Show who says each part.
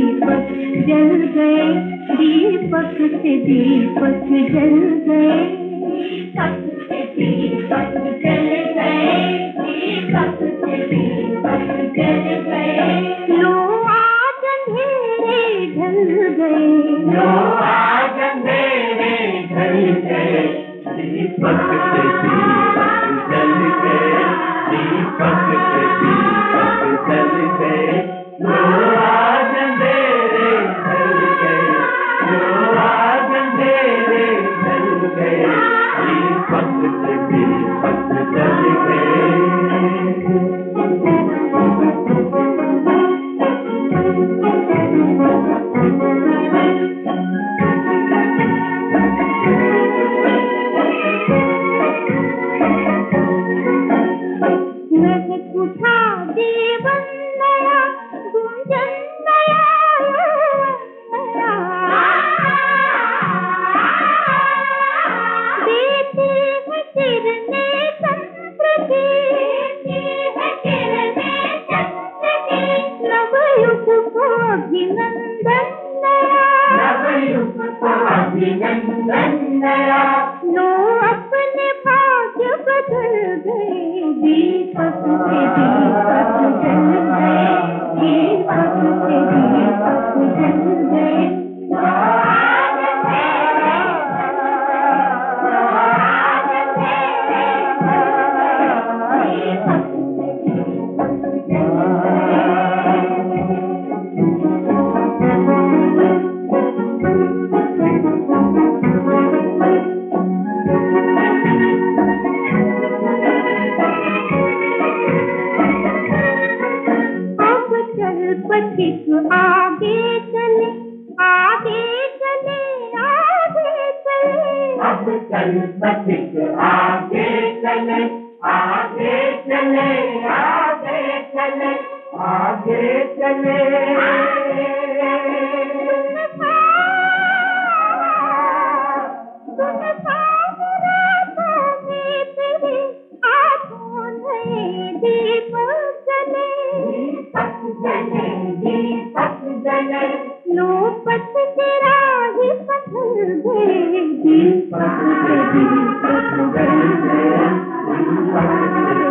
Speaker 1: दीपक जल गए, दीपक से दीपक जल गए, दीपक से दीपक जल गए, दीपक से दीपक जल गए। लो आज अंधेरे ढल गए, लो आज अंधेरे ढल गए,
Speaker 2: दीपक से दीपक जल गए, दीपक से दीपक जल गए। लो आज अंधेरे ढल गए, लो आज अंधेरे ढल गए, दीपक से दीपक जल गए।
Speaker 1: उठा जीवन नया, गुंजन नया, देती है किरने चंद्र की, देती है किरने चंद्र की, नवयुग को अभिनंदन नया, नवयुग को अभिनंदन नया। लो अपने भाग्य बदल गए, दीपक से दीपक जल गए, दीपक से दीपक जल गए। पथिक आगे चले, आगे चले, आगे चले,
Speaker 2: अब चल पथिक आगे चले, आगे चले, आगे चले, आगे चले।
Speaker 1: लो पथ तेरा ही बदल गए, दीपक से दीपक जल गए, दीपक से